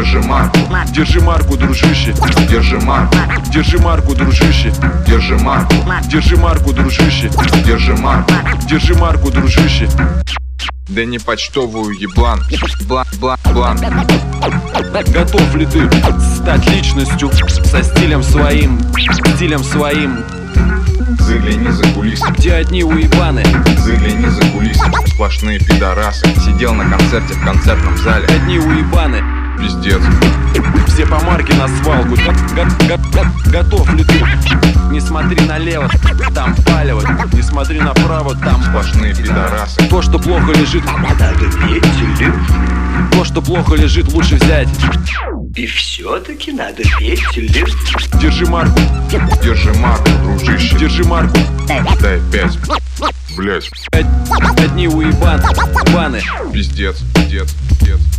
Держи марку, Держи марку, дружище. держи марку, Держи марку, дружище. держи марку, Держи марку, дружище. держи марку. Держи марку, дружище. Да не почтовую еблан, блан. Готов ли ты стать личностью со стилем своим, Загляни за кулисы, где одни уебаны, загляни за кулисы. Сплошные пидорасы. Сидел на концерте в концертном зале. одни уебаны. Пиздец. Все по марке на свалку. Готов ли ты? Не смотри налево, там палево. Не смотри направо, там Сплошные пидорасы. то, что плохо лежит, Надо петь или... то, что плохо лежит, лучше взять. И все-таки надо петь или... Держи марку, Держи марку, дружище. держи марку. Дай 5. Блять, Одни уебаны. пиздец, пиздец, пиздец.